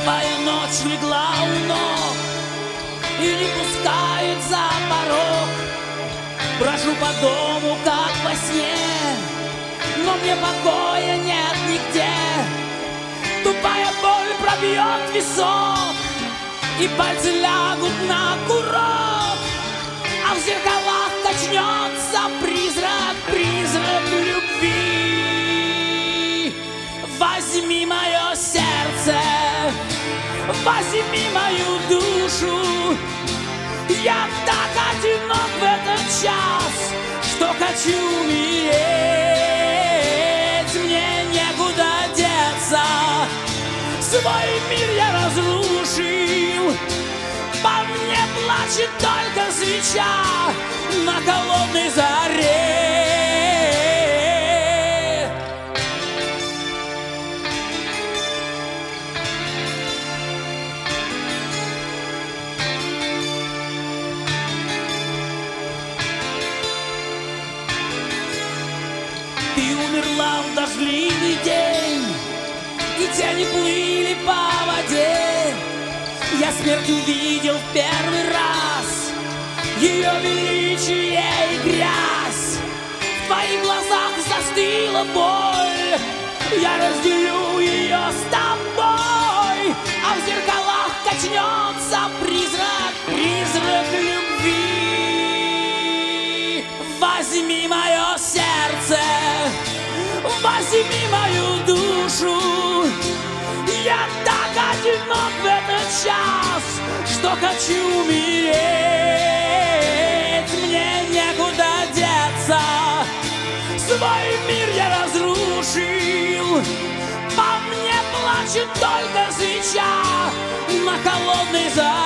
Твоя ночь легла у ног и не пускает за порог. Брожу по дому, как во сне, но мне покоя нет нигде. Тупая боль пробьет висок, и пальцы лягут на курок, а в зеркалах качнется призрак, призрак любви. Возьми мое сердце, возьми мою душу. Я так одинок в этот час, что хочу умереть. Мне некуда деться, свой мир я разрушил. По мне плачет только свеча на холодной заре. Ты умерла в дождливый день, и тени плыли по воде. Я смерть увидел в первый раз, ее величие и грязь. В твоих глазах застыла боль, я разделю ее с тобой, а в зеркалах качнется призрак, призрак любви. Возьми мое сердце, возьми мою душу. Я так одинок в этот час, что хочу умереть. Мне некуда деться, свой мир я разрушил. По мне плачет только свеча на холодной заре.